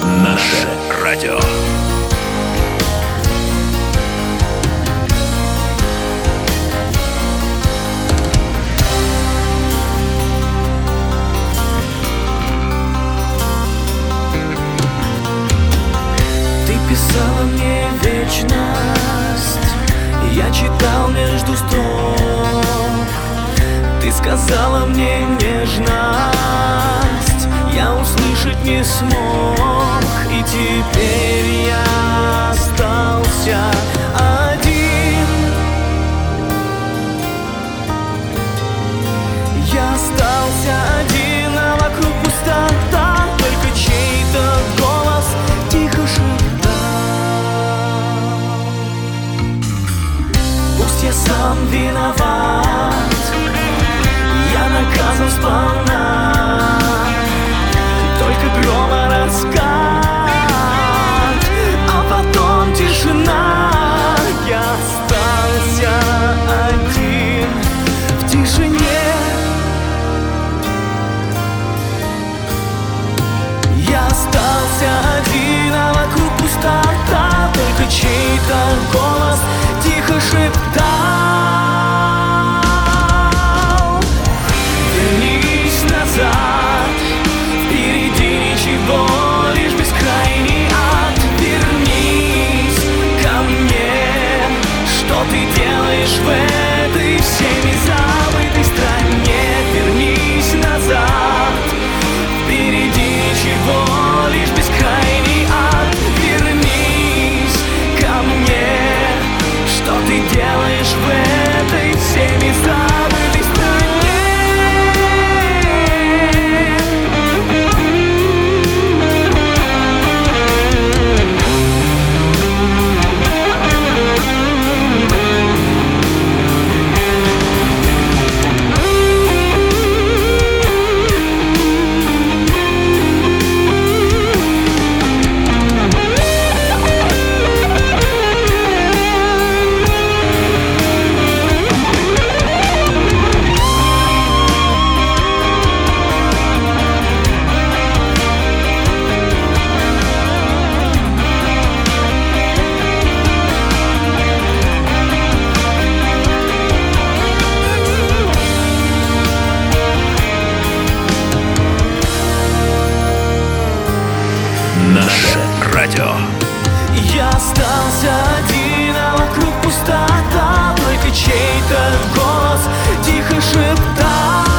Наше радио. Ты писала мне вечность, я читал между строк. Ты сказала мне нежность, я услышать не смог. И теперь я остался один. Я остался один, а вокруг пустота. Только чей-то голос тихо шептал. Пусть я сам виноват, я наказан сполна. Только грома раскат, а потом тишина. Я остался один в тишине. Я остался один, а вокруг пустота. Только чей-то голос тихо шептал. Вернись назад, впереди ничего, лишь бескрайний ад. Вернись ко мне, что ты делаешь в этой всеми забытой стране? Вернись назад, впереди ничего, лишь бескрайний ад. Вернись ко мне, что ты делаешь в этой всеми забытой стране? Наше радио. Я остался один, а вокруг пустота. Только чей-то голос тихо шептал.